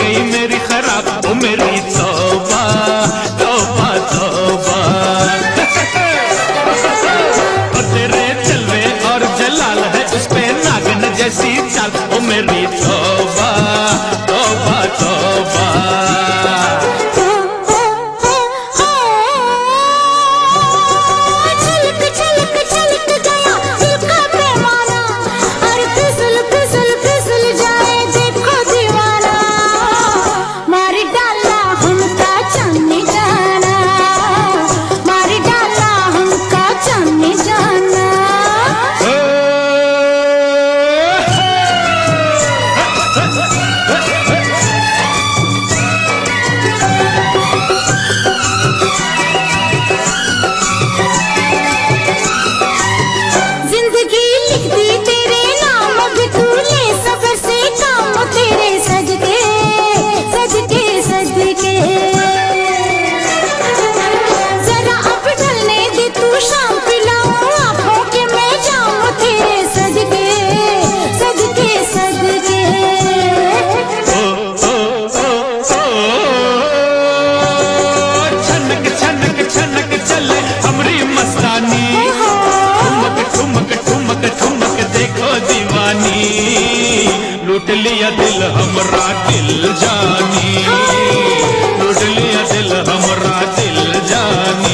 गई मेरी खराब, ओ मेरी तौबा तौबा तौबा। और तेरे जलवे और जलाल है उस पे नागिन जैसी चाल, ओ मेरी तौबा तौबा तौबा। लूट लिया दिल हमरा दिल जानी, लूट लिया दिल हमरा दिल जानी।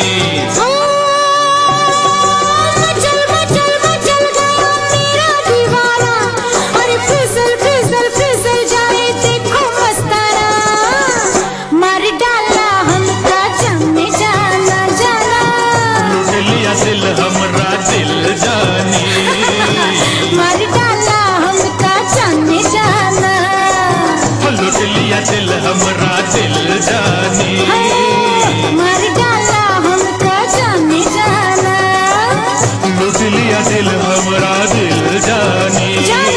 मचल मचल मचल गया मेरा दीवाना, अरे फिसल फिसल फिसल जाए देखो मस्ताना। मार डाला हमका जाने जाना जाना, लूट लिया दिल हमरा दिल जानी। मार डाला हमका जाने जाना, लूट लिया दिल हमरा दिल जानी। मार डाला हमका जाने जाना, लूट लिया दिल हमरा दिल जानी।